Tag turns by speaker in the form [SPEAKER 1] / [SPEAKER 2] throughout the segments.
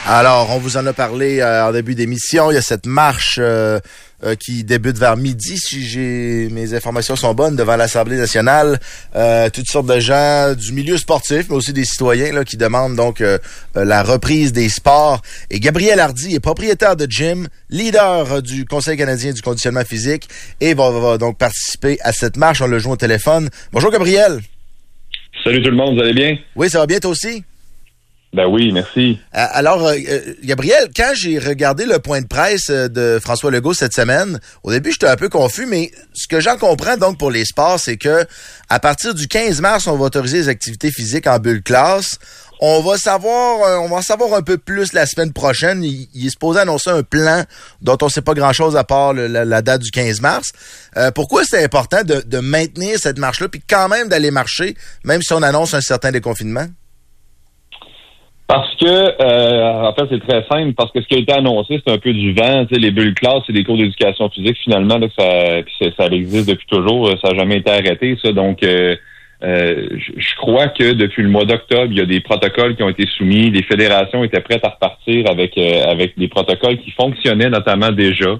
[SPEAKER 1] Alors, on vous en a parlé en début d'émission. Il y a cette marche qui débute vers midi, si mes informations sont bonnes, devant l'Assemblée nationale. Toutes sortes de gens du milieu sportif, mais aussi des citoyens là, qui demandent donc la reprise des sports. Et Gabriel Hardy est propriétaire de gym, leader du Conseil canadien du conditionnement physique et va donc participer à cette marche. On le joue au téléphone. Bonjour Gabriel.
[SPEAKER 2] Salut tout le monde, vous allez bien?
[SPEAKER 1] Oui, ça va bien toi aussi?
[SPEAKER 2] Ben oui, merci.
[SPEAKER 1] Alors, Gabriel, quand j'ai regardé le point de presse de François Legault cette semaine, au début, j'étais un peu confus, mais ce que j'en comprends donc pour les sports, c'est que à partir du 15 mars, on va autoriser les activités physiques en bulle classe. On va en savoir un peu plus la semaine prochaine. Il est supposé annoncer un plan dont on ne sait pas grand-chose à part la date du 15 mars. Pourquoi c'est important de maintenir cette marche-là puis quand même d'aller marcher, même si on annonce un certain déconfinement?
[SPEAKER 2] Parce que, en fait, c'est très simple, parce que ce qui a été annoncé, c'est un peu du vent. Tu sais, les bulles classes, c'est des cours d'éducation physique, finalement, là, ça existe depuis toujours, ça n'a jamais été arrêté, ça. Donc, je crois que depuis le mois d'octobre, il y a des protocoles qui ont été soumis, les fédérations étaient prêtes à repartir avec des protocoles qui fonctionnaient notamment déjà.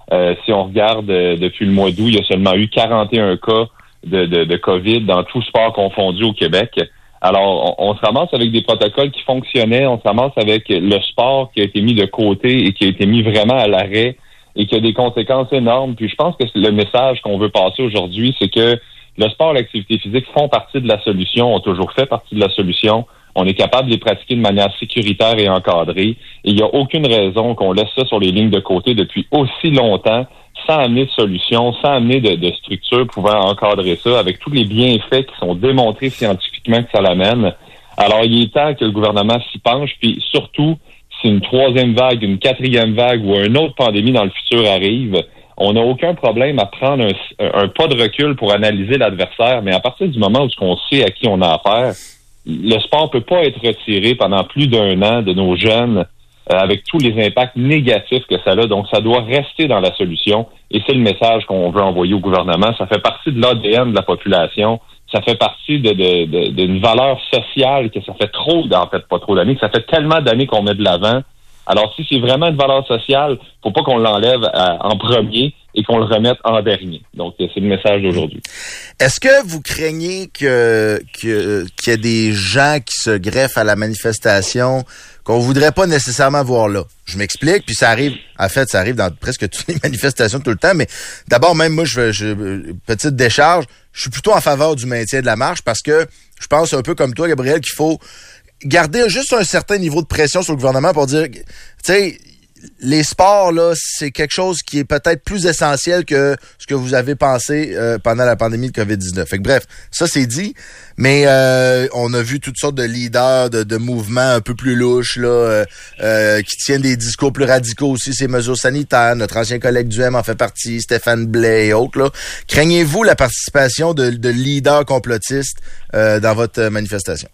[SPEAKER 2] Si on regarde depuis le mois d'août, il y a seulement eu 41 cas de COVID dans tout sport confondu au Québec. Alors, on se ramasse avec des protocoles qui fonctionnaient, on se ramasse avec le sport qui a été mis de côté et qui a été mis vraiment à l'arrêt et qui a des conséquences énormes. Puis je pense que le message qu'on veut passer aujourd'hui, c'est que le sport et l'activité physique font partie de la solution, ont toujours fait partie de la solution. On est capable de les pratiquer de manière sécuritaire et encadrée. Et il n'y a aucune raison qu'on laisse ça sur les lignes de côté depuis aussi longtemps, sans amener de solution, sans amener de structure pouvant encadrer ça, avec tous les bienfaits qui sont démontrés scientifiquement que ça l'amène. Alors, il est temps que le gouvernement s'y penche, puis surtout, si une troisième vague, une quatrième vague ou une autre pandémie dans le futur arrive, on n'a aucun problème à prendre un pas de recul pour analyser l'adversaire, mais à partir du moment où on sait à qui on a affaire, le sport peut pas être retiré pendant plus d'un an de nos jeunes avec tous les impacts négatifs que ça a. Donc, ça doit rester dans la solution. Et c'est le message qu'on veut envoyer au gouvernement. Ça fait partie de l'ADN de la population. Ça fait partie d'une valeur sociale que ça fait pas trop d'années, que ça fait tellement d'années qu'on met de l'avant. Alors, si c'est vraiment une valeur sociale, faut pas qu'on l'enlève en premier et qu'on le remette en dernier. Donc, c'est le message d'aujourd'hui.
[SPEAKER 1] Est-ce que vous craignez qu'il y ait des gens qui se greffent à la manifestation qu'on voudrait pas nécessairement voir là? Je m'explique, puis ça arrive dans presque toutes les manifestations tout le temps, mais d'abord, même moi, petite décharge, je suis plutôt en faveur du maintien de la marche parce que je pense un peu comme toi, Gabriel, qu'il faut garder juste un certain niveau de pression sur le gouvernement pour dire, tu sais, les sports, là, c'est quelque chose qui est peut-être plus essentiel que ce que vous avez pensé pendant la pandémie de COVID-19. Fait que bref, ça c'est dit, mais on a vu toutes sortes de leaders, de mouvements un peu plus louches, là, qui tiennent des discours plus radicaux aussi, ces mesures sanitaires. Notre ancien collègue du M en fait partie, Stéphane Blais et autres, là. Craignez-vous la participation de leaders complotistes dans votre manifestation?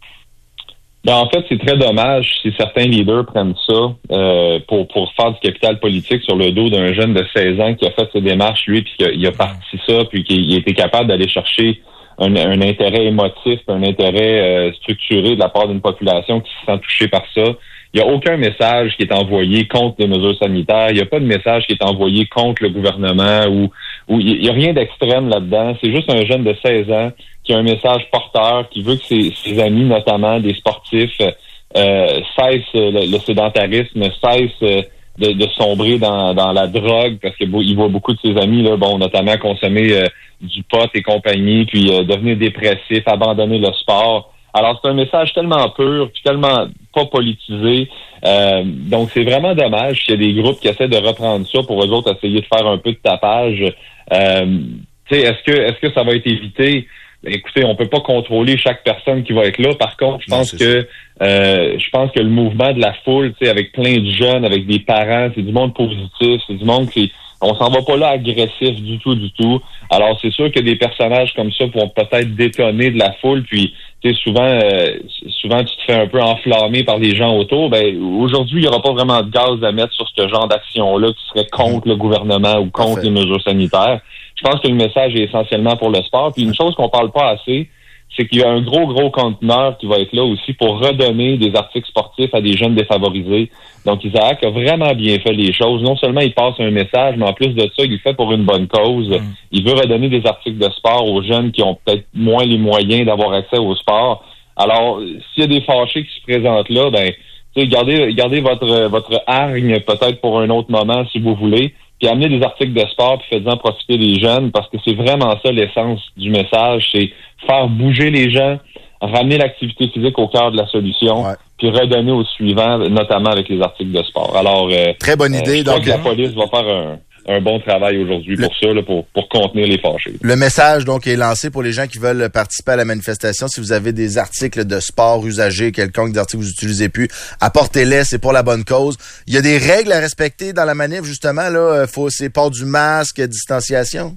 [SPEAKER 2] Ben, en fait, c'est très dommage si certains leaders prennent ça pour faire du capital politique sur le dos d'un jeune de 16 ans qui a fait ses démarches, lui, puis qu'il a parti ça, puis qu'il était capable d'aller chercher un intérêt émotif, un intérêt structuré de la part d'une population qui se sent touchée par ça. Il n'y a aucun message qui est envoyé contre les mesures sanitaires. Il n'y a pas de message qui est envoyé contre le gouvernement ou il n'y a rien d'extrême là-dedans. C'est juste un jeune de 16 ans qui a un message porteur, qui veut que ses amis, notamment des sportifs, cessent le sédentarisme, cessent de sombrer dans la drogue, parce qu'il voit beaucoup de ses amis, là, notamment consommer du pot et compagnie, puis devenir dépressif, abandonner le sport. Alors, c'est un message tellement pur, puis tellement pas politisé. Donc, c'est vraiment dommage qu'il y a des groupes qui essaient de reprendre ça pour eux autres essayer de faire un peu de tapage. Est-ce que ça va être évité? Écoutez, on peut pas contrôler chaque personne qui va être là. Par contre, je pense que le mouvement de la foule, avec plein de jeunes, avec des parents, c'est du monde positif, c'est du monde on s'en va pas là agressif du tout. Alors, c'est sûr que des personnages comme ça vont peut-être détonner de la foule, puis souvent tu te fais un peu enflammer par les gens autour. Ben, aujourd'hui, il y aura pas vraiment de gaz à mettre sur ce genre d'action-là qui serait contre le gouvernement ou contre les mesures sanitaires. Je pense que le message est essentiellement pour le sport. Puis une chose qu'on parle pas assez, c'est qu'il y a un gros conteneur qui va être là aussi pour redonner des articles sportifs à des jeunes défavorisés. Donc, Isaac a vraiment bien fait les choses. Non seulement il passe un message, mais en plus de ça, il le fait pour une bonne cause. Il veut redonner des articles de sport aux jeunes qui ont peut-être moins les moyens d'avoir accès au sport. Alors, s'il y a des fâchés qui se présentent là, gardez votre hargne peut-être pour un autre moment si vous voulez, puis amenez des articles de sport puis faites-en profiter les jeunes parce que c'est vraiment ça l'essence du message, c'est faire bouger les gens, ramener l'activité physique au cœur de la solution, puis redonner aux suivants, notamment avec les articles de sport. Alors,
[SPEAKER 1] très bonne idée.
[SPEAKER 2] Je crois que la police va faire un bon travail aujourd'hui pour ça, là, pour contenir les fâchés.
[SPEAKER 1] Le message donc est lancé pour les gens qui veulent participer à la manifestation. Si vous avez des articles de sport usagés, quelconque articles que vous n'utilisez plus, apportez-les, c'est pour la bonne cause. Il y a des règles à respecter dans la manif, justement, là, c'est port du masque, distanciation.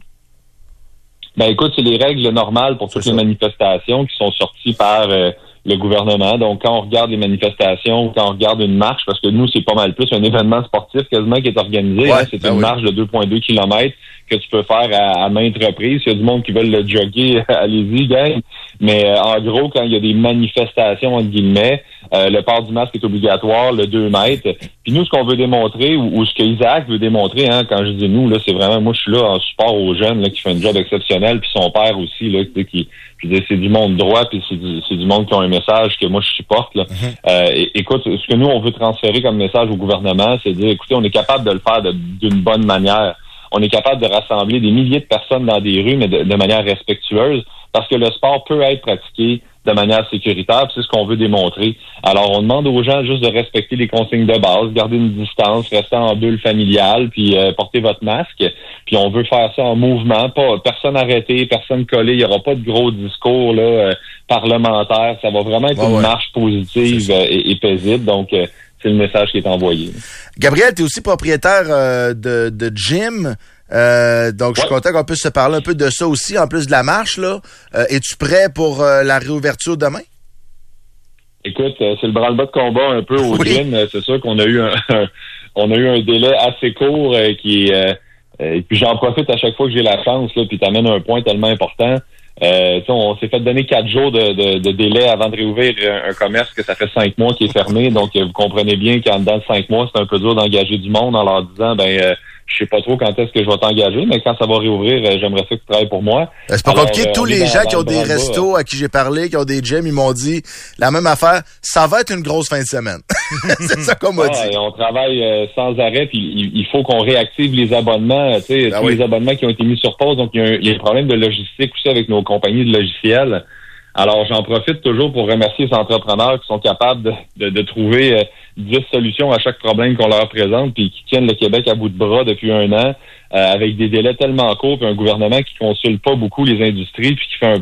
[SPEAKER 2] Ben écoute, c'est les règles normales pour toutes les manifestations qui sont sorties par le gouvernement. Donc, quand on regarde les manifestations ou quand on regarde une marche, parce que nous, c'est pas mal plus un événement sportif quasiment qui est organisé. C'est une marche de 2,2 km que tu peux faire à maintes reprises. Il y a du monde qui veut le jogger, allez-y, gang. Mais en gros, quand il y a des manifestations, entre guillemets, le port du masque est obligatoire, le 2 mètres. Puis nous, ce qu'on veut démontrer, ou ce que Isaac veut démontrer, quand je dis nous, là, c'est vraiment, moi, je suis là en support aux jeunes là, qui font un job exceptionnel, puis son père aussi, là, qui je veux dire, c'est du monde droit, puis c'est du monde qui a un message que moi, je supporte. Là. Écoute, ce que nous, on veut transférer comme message au gouvernement, c'est de dire, écoutez, on est capable de le faire d'une bonne manière. On est capable de rassembler des milliers de personnes dans des rues, mais de manière respectueuse, parce que le sport peut être pratiqué de manière sécuritaire, c'est ce qu'on veut démontrer. Alors, on demande aux gens juste de respecter les consignes de base, garder une distance, rester en bulle familiale, puis porter votre masque. Puis on veut faire ça en mouvement, pas personne arrêté, personne collé, il n'y aura pas de gros discours là parlementaires. Ça va vraiment être une marche positive et paisible. Donc, c'est le message qui est envoyé.
[SPEAKER 1] Gabriel, tu es aussi propriétaire de gym. Donc, je suis content qu'on puisse se parler un peu de ça aussi, en plus de la marche, là. Es-tu prêt pour la réouverture demain?
[SPEAKER 2] Écoute, c'est le branle-bas de combat un peu au gym. C'est sûr qu'on a eu un délai assez court qui est... et puis j'en profite à chaque fois que j'ai la chance, là, puis t'amènes un point tellement important. On s'est fait donner 4 jours de délai avant de réouvrir un commerce que ça fait 5 mois qui est fermé. Donc, vous comprenez bien qu'en dedans de 5 mois, c'est un peu dur d'engager du monde en leur disant, je sais pas trop quand est-ce que je vais t'engager, mais quand ça va réouvrir, j'aimerais ça que tu travailles pour moi.
[SPEAKER 1] C'est pas compliqué. Tous les gens qui ont des restos à qui j'ai parlé, qui ont des gyms, ils m'ont dit la même affaire. Ça va être une grosse fin de semaine. C'est ça qu'on m'a dit.
[SPEAKER 2] On travaille sans arrêt, puis il faut qu'on réactive les abonnements, tous les abonnements qui ont été mis sur pause. Donc, il y a un problème de logistique aussi avec nos compagnies de logiciels. Alors, j'en profite toujours pour remercier les entrepreneurs qui sont capables de trouver 10 solutions à chaque problème qu'on leur présente, puis qui tiennent le Québec à bout de bras depuis 1 an, avec des délais tellement courts, puis un gouvernement qui consulte pas beaucoup les industries, puis qui fait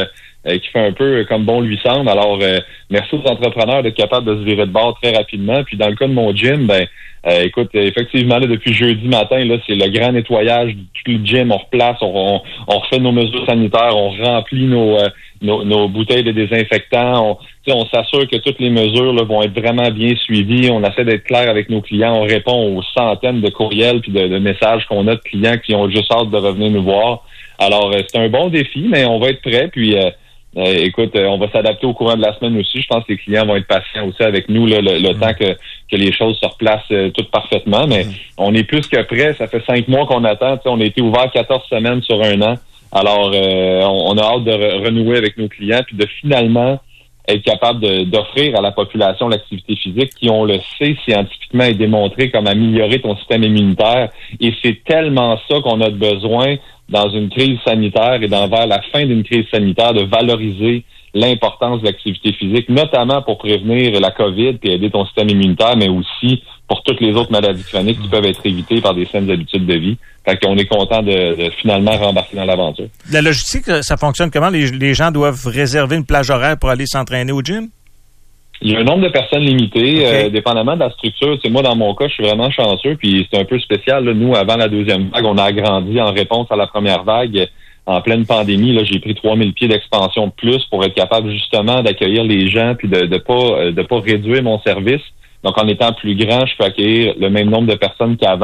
[SPEAKER 2] un peu comme bon lui semble. Alors, merci aux entrepreneurs d'être capables de se virer de bord très rapidement. Puis dans le cas de mon gym, écoute, effectivement, là, depuis jeudi matin, là, c'est le grand nettoyage de tout le gym. On replace, on refait nos mesures sanitaires, on remplit nos bouteilles de désinfectants. On s'assure que toutes les mesures là, vont être vraiment bien suivies. On essaie d'être clair avec nos clients. On répond aux centaines de courriels puis de messages qu'on a de clients qui ont juste hâte de revenir nous voir. Alors, c'est un bon défi, mais on va être prêt. Puis, écoute, on va s'adapter au courant de la semaine aussi. Je pense que les clients vont être patients aussi avec nous là, le temps que les choses se replacent toutes parfaitement. Mais on est plus que prêt. Ça fait 5 mois qu'on attend. On a été ouvert 14 semaines sur 1 an. Alors, on a hâte de renouer avec nos clients puis de finalement être capable d'offrir à la population l'activité physique qui, on le sait, scientifiquement est démontré comme améliorer ton système immunitaire. Et c'est tellement ça qu'on a besoin dans une crise sanitaire et vers la fin d'une crise sanitaire, de valoriser l'importance de l'activité physique, notamment pour prévenir la COVID puis aider ton système immunitaire, mais aussi pour toutes les autres maladies chroniques qui peuvent être évitées par des saines habitudes de vie. Fait qu'on est content de finalement rembarquer dans l'aventure.
[SPEAKER 3] La logistique, ça fonctionne comment? Les gens doivent réserver une plage horaire pour aller s'entraîner au gym?
[SPEAKER 2] Il y a un nombre de personnes limité, dépendamment de la structure. Moi, dans mon cas, je suis vraiment chanceux, puis c'est un peu spécial. Là. Nous, avant la deuxième vague, on a agrandi en réponse à la première vague. En pleine pandémie, là, j'ai pris 3000 pieds d'expansion de plus pour être capable justement d'accueillir les gens puis de pas réduire mon service. Donc, en étant plus grand, je peux accueillir le même nombre de personnes qu'avant.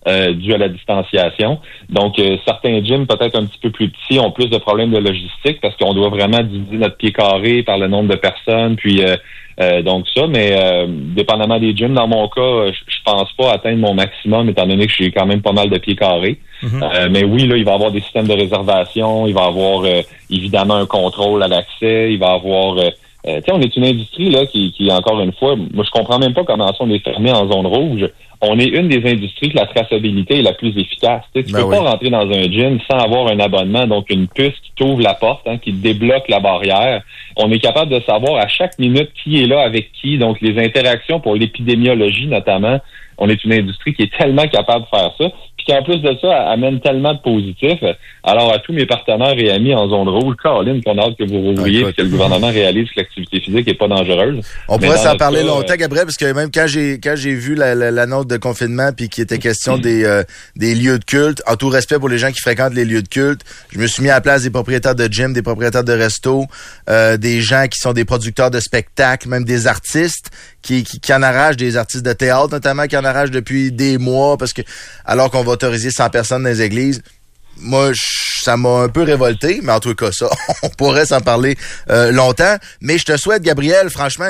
[SPEAKER 2] dû à la distanciation. Donc, certains gyms, peut-être un petit peu plus petits, ont plus de problèmes de logistique parce qu'on doit vraiment diviser notre pied carré par le nombre de personnes, puis donc ça. Mais dépendamment des gyms, dans mon cas, je pense pas atteindre mon maximum, étant donné que j'ai quand même pas mal de pieds carrés. Mais oui, là, il va y avoir des systèmes de réservation, il va y avoir évidemment un contrôle à l'accès, il va y avoir... tu sais, on est une industrie là qui encore une fois, moi je comprends même pas comment on est fermé en zone rouge. On est une des industries que la traçabilité est la plus efficace. Tu peux pas rentrer dans un gym sans avoir un abonnement, donc une puce qui t'ouvre la porte, qui débloque la barrière. On est capable de savoir à chaque minute qui est là avec qui, donc les interactions pour l'épidémiologie notamment. On est une industrie qui est tellement capable de faire ça, puis qui en plus de ça amène tellement de positifs. Alors à tous mes partenaires et amis en zone rouge, Caroline, qu'on a hâte que vous rouvriez et que le gouvernement réalise que l'activité physique n'est pas dangereuse.
[SPEAKER 1] On pourrait s'en parler longtemps, Gabriel, parce que même quand j'ai vu la note de confinement puis qu'il était question des lieux de culte, en tout respect pour les gens qui fréquentent les lieux de culte, je me suis mis à la place des propriétaires de gym, des propriétaires de restos, des gens qui sont des producteurs de spectacles, même des artistes qui en arrachent, des artistes de théâtre notamment qui en arrachent depuis des mois parce que alors qu'on va autoriser 100 personnes dans les églises. Moi, ça m'a un peu révolté, mais en tout cas, ça, on pourrait s'en parler longtemps. Mais je te souhaite, Gabriel, franchement,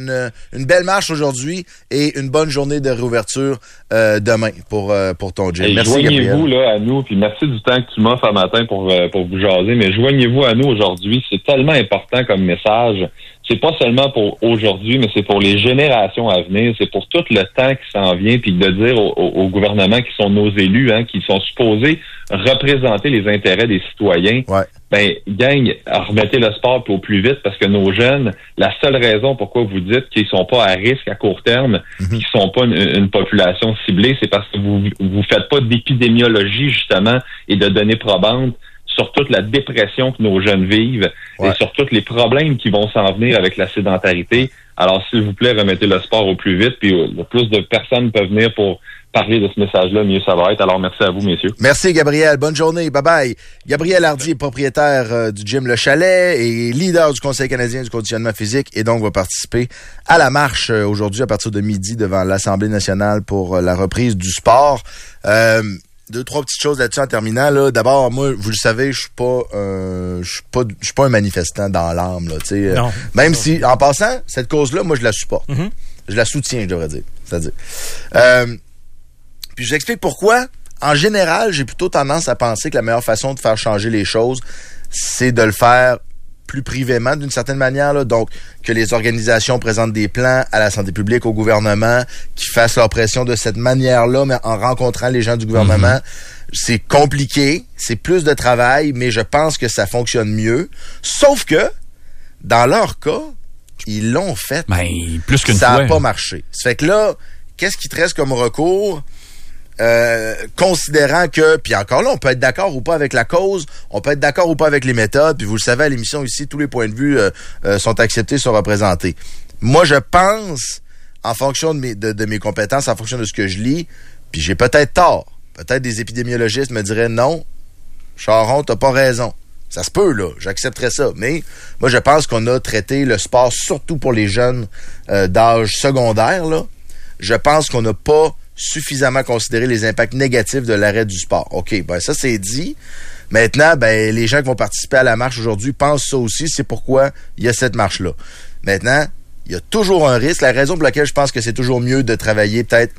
[SPEAKER 1] une belle marche aujourd'hui et une bonne journée de réouverture demain pour ton gym. Merci, Gabriel.
[SPEAKER 2] Joignez-vous là à nous, puis merci du temps que tu m'offres un matin pour vous jaser, mais joignez-vous à nous aujourd'hui. C'est tellement important comme message. C'est pas seulement pour aujourd'hui, mais c'est pour les générations à venir. C'est pour tout le temps qui s'en vient, puis de dire au gouvernement qui sont nos élus, qui sont supposés représenter les intérêts des citoyens.
[SPEAKER 1] Ouais.
[SPEAKER 2] Ben, gang, remettez le sport au plus vite parce que nos jeunes, la seule raison pourquoi vous dites qu'ils sont pas à risque à court terme, qu'ils sont pas une population ciblée, c'est parce que vous faites pas d'épidémiologie, justement, et de données probantes sur toute la dépression que nos jeunes vivent et sur tous les problèmes qui vont s'en venir avec la sédentarité. Alors, s'il vous plaît, remettez le sport au plus vite, puis le plus de personnes peuvent venir pour parler de ce message-là, mieux ça va être. Alors, merci à vous, messieurs.
[SPEAKER 1] Merci, Gabriel. Bonne journée. Bye-bye. Gabriel Hardy est propriétaire du gym Le Chalet et leader du Conseil canadien du conditionnement physique et donc va participer à la marche aujourd'hui à partir de midi devant l'Assemblée nationale pour la reprise du sport. Deux, trois petites choses là-dessus en terminant. Là. D'abord, moi, vous le savez, je suis pas un manifestant dans l'âme. Là,
[SPEAKER 3] non.
[SPEAKER 1] Même si, en passant, cette cause-là, moi, je la supporte. Mm-hmm. Je la soutiens, je devrais dire. C'est-à-dire. Puis je vous explique pourquoi. En général, j'ai plutôt tendance à penser que la meilleure façon de faire changer les choses, c'est de le faire plus privément d'une certaine manière. Là. Donc, que les organisations présentent des plans à la santé publique, au gouvernement, qui fassent leur pression de cette manière-là, mais en rencontrant les gens du gouvernement. Mm-hmm. C'est compliqué, c'est plus de travail, mais je pense que ça fonctionne mieux. Sauf que, dans leur cas, ils l'ont fait.
[SPEAKER 4] Ben, plus qu'une
[SPEAKER 1] ça
[SPEAKER 4] fois.
[SPEAKER 1] Ça n'a pas marché. Ça fait que là, qu'est-ce qui te reste comme recours? Considérant que, puis encore là, on peut être d'accord ou pas avec la cause, on peut être d'accord ou pas avec les méthodes, puis vous le savez à l'émission ici, tous les points de vue sont acceptés, sont représentés. Moi, je pense, en fonction de mes compétences, en fonction de ce que je lis, puis j'ai peut-être tort. Peut-être des épidémiologistes me diraient non, Charon, t'as pas raison. Ça se peut, là, j'accepterais ça. Mais moi, je pense qu'on a traité le sport, surtout pour les jeunes d'âge secondaire, là. Je pense qu'on n'a pas suffisamment considérer les impacts négatifs de l'arrêt du sport. OK, ben ça c'est dit. Maintenant, ben les gens qui vont participer à la marche aujourd'hui pensent ça aussi, c'est pourquoi il y a cette marche-là. Maintenant, il y a toujours un risque. La raison pour laquelle je pense que c'est toujours mieux de travailler peut-être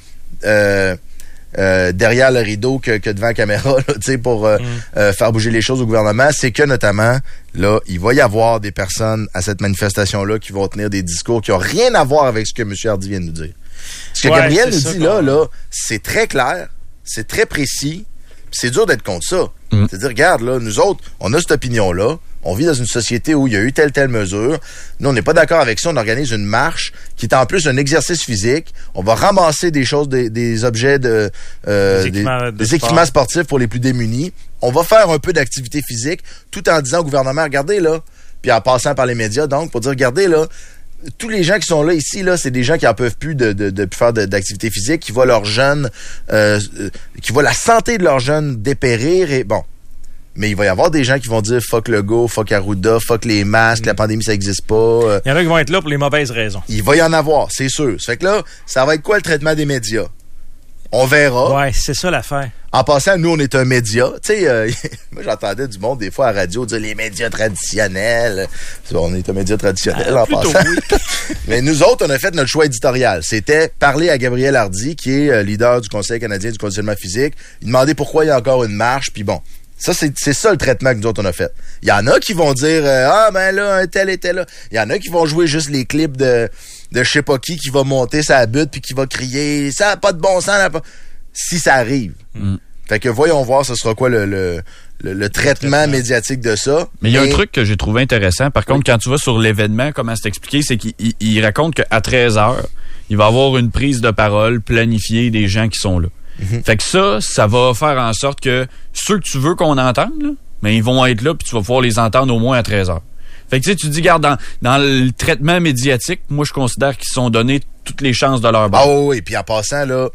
[SPEAKER 1] derrière le rideau que devant la caméra, tu sais, pour faire bouger les choses au gouvernement, c'est que notamment, là, il va y avoir des personnes à cette manifestation-là qui vont tenir des discours qui n'ont rien à voir avec ce que M. Hardy vient de nous dire. Ce que Gabriel nous dit là, c'est très clair, c'est très précis, c'est dur d'être contre ça. C'est-à-dire, regarde, là, nous autres, on a cette opinion-là, on vit dans une société où il y a eu telle mesure, nous, on n'est pas d'accord avec ça, on organise une marche qui est en plus un exercice physique, on va ramasser des choses, des objets des équipements sportifs pour les plus démunis, on va faire un peu d'activité physique, tout en disant au gouvernement, regardez là, puis en passant par les médias, donc, pour dire, regardez là, tous les gens qui sont là ici, là, c'est des gens qui en peuvent plus de faire d'activité physique, qui voient leurs jeunes, qui voient la santé de leurs jeunes dépérir et bon. Mais il va y avoir des gens qui vont dire fuck le go, fuck Arruda, fuck les masques, la pandémie ça existe pas.
[SPEAKER 3] Il y en a qui vont être là pour les mauvaises raisons.
[SPEAKER 1] Il va y en avoir, c'est sûr. Ça fait que là, ça va être quoi le traitement des médias? On verra.
[SPEAKER 3] Ouais, c'est ça l'affaire.
[SPEAKER 1] En passant, nous, on est un média. Tu sais, moi, j'entendais du monde, des fois, à la radio, dire les médias traditionnels. On est un média traditionnel, en passant. Oui. Mais nous autres, on a fait notre choix éditorial. C'était parler à Gabriel Hardy, qui est leader du Conseil canadien du conditionnement physique. Il demandait pourquoi il y a encore une marche, puis bon. Ça, c'est ça le traitement que nous autres, on a fait. Il y en a qui vont dire, ben là, un tel était là. Il y en a qui vont jouer juste les clips de je sais pas qui va monter sa butte puis qui va crier, ça n'a pas de bon sens. Si ça arrive. Fait que voyons voir, ce sera quoi le traitement médiatique de ça.
[SPEAKER 4] Mais il y a un truc que j'ai trouvé intéressant. Par contre, quand tu vas sur l'événement, comment c'est expliqué, c'est qu'il raconte qu'à 13h, il va y avoir une prise de parole planifiée des gens qui sont là. Fait que ça va faire en sorte que ceux que tu veux qu'on entende, là, mais ils vont être là puis tu vas pouvoir les entendre au moins à 13h. Fait que tu dis, regarde, dans le traitement médiatique, moi je considère qu'ils se sont donné toutes les chances de leur bord.
[SPEAKER 1] Ah oui, puis en passant, là,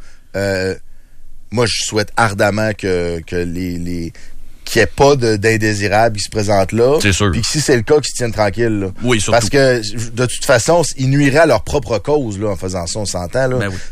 [SPEAKER 1] moi je souhaite ardemment que qu'il n'y ait pas d'indésirables qui se présentent là.
[SPEAKER 4] C'est sûr.
[SPEAKER 1] Puis que si c'est le cas, qu'ils se tiennent tranquilles. Là.
[SPEAKER 4] Oui, surtout.
[SPEAKER 1] Parce que, de toute façon, ils nuiraient à leur propre cause là, en faisant ça, on s'entend. Là.
[SPEAKER 4] Ben oui.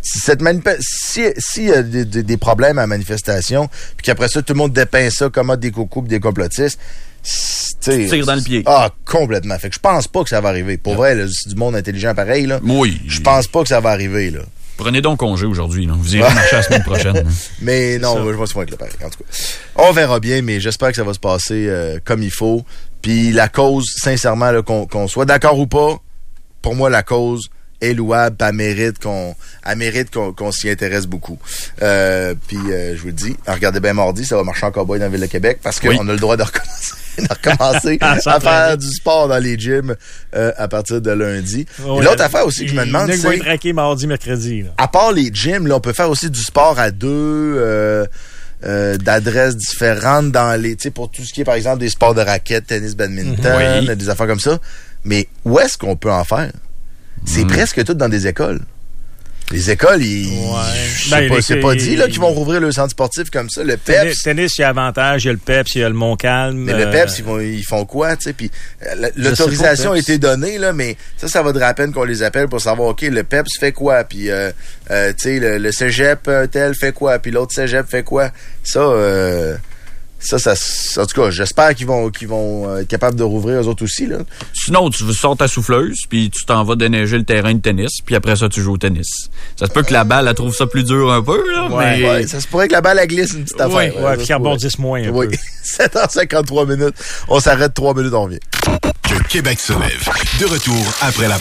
[SPEAKER 1] S'il y a des problèmes à la manifestation, puis qu'après ça, tout le monde dépeint ça comme des cocos et des complotistes,
[SPEAKER 4] tire dans le pied.
[SPEAKER 1] Ah, complètement. Fait que je pense pas que ça va arriver. Pour vrai, là, c'est du monde intelligent pareil. Là.
[SPEAKER 4] Oui.
[SPEAKER 1] Je pense pas que ça va arriver. Là.
[SPEAKER 4] Prenez donc congé aujourd'hui. Là. Vous irez marcher la semaine prochaine. Hein.
[SPEAKER 1] Mais non, je vais se faire avec le pareil. En tout cas, on verra bien, mais j'espère que ça va se passer comme il faut. Puis la cause, sincèrement, là, qu'on soit d'accord ou pas, pour moi, la cause est louable, elle mérite qu'on s'y intéresse beaucoup. Puis je vous le dis, regardez bien mardi, ça va marcher en cowboy dans la ville de Québec parce qu'on a le droit de recommencer à faire du sport dans les gyms à partir de lundi. Et l'autre affaire aussi que je me demande, c'est...
[SPEAKER 3] Il va être raqué mardi, mercredi. Là.
[SPEAKER 1] À part les gyms, là, on peut faire aussi du sport à deux... d'adresses différentes dans les... Tu sais, pour tout ce qui est, par exemple, des sports de raquettes, tennis, badminton, des affaires comme ça. Mais où est-ce qu'on peut en faire? C'est presque tout dans des écoles. Les écoles, c'est pas dit là, qu'ils vont rouvrir le centre sportif comme ça. Le PEPS...
[SPEAKER 3] Tennis, il y a avantage. Il y a le PEPS, il y a le Montcalm.
[SPEAKER 1] Mais le PEPS, ils font quoi? Tu sais, puis l'autorisation a été donnée, là, mais ça vaudrait la peine qu'on les appelle pour savoir, OK, le PEPS fait quoi? Puis, tu sais, le cégep tel fait quoi? Puis l'autre cégep fait quoi? Ça, en tout cas, j'espère qu'ils vont être capables de rouvrir eux autres aussi, là.
[SPEAKER 4] Sinon, tu sors ta souffleuse, puis tu t'en vas déneiger le terrain de tennis, puis après ça, tu joues au tennis. Ça se peut que la balle, elle trouve ça plus dur un peu, là, mais...
[SPEAKER 1] Ouais, ça se pourrait que la balle, elle glisse une petite affaire.
[SPEAKER 3] Ouais, puis qu'elle rebondisse moins un peu.
[SPEAKER 1] 7h53 minutes. On s'arrête 3 minutes, on revient.
[SPEAKER 5] Que Québec se lève. De retour après la